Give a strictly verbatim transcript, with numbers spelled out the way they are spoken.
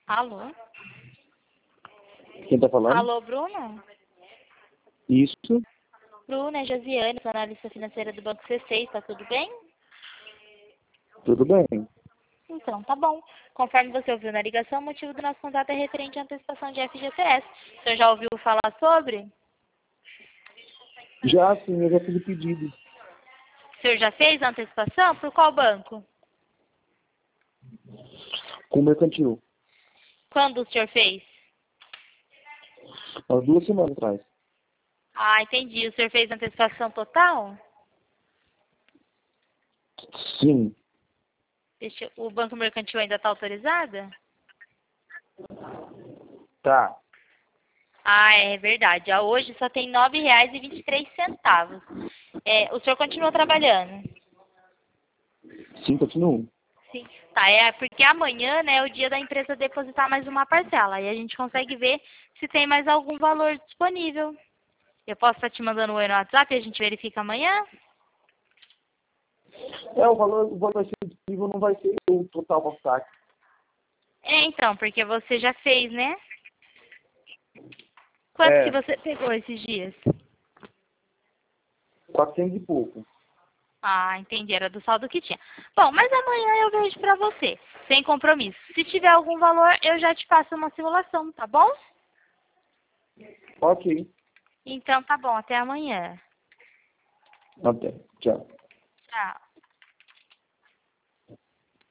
Alô? Quem tá falando? Alô, Bruno? Isso. Bruno, é Josiane, sou analista financeira do Banco C seis, tá tudo bem? Tudo bem. Então, tá bom. Conforme você ouviu na ligação, o motivo do nosso contato é referente à antecipação de F G T S. O senhor já ouviu falar sobre? Já sim, eu já fiz o pedido. O senhor já fez a antecipação? Por qual banco? Com o mercantil. Quando o senhor fez? Há duas semanas atrás. Ah, entendi. O senhor fez a antecipação total? Sim. Deixa, o Banco Mercantil ainda está autorizado? Tá. Ah, é verdade. Ah, hoje só tem nove reais e vinte e três centavos. É, o senhor continua trabalhando? Sim, continuo. Sim. Tá, é porque amanhã, né, é o dia da empresa depositar mais uma parcela. Aí a gente consegue ver se tem mais algum valor disponível. Eu posso estar te mandando um oi no WhatsApp e a gente verifica amanhã? É, o valor, o valor disponível não vai ser o total para saque. É, então, porque você já fez, né? Quanto que É, você pegou esses dias? quatrocentos e pouco. Ah, entendi, era do saldo que tinha. Bom, mas amanhã eu vejo pra você, sem compromisso. Se tiver algum valor, eu já te faço uma simulação, tá bom? Ok. Então tá bom, até amanhã. Até. Tchau. Tchau.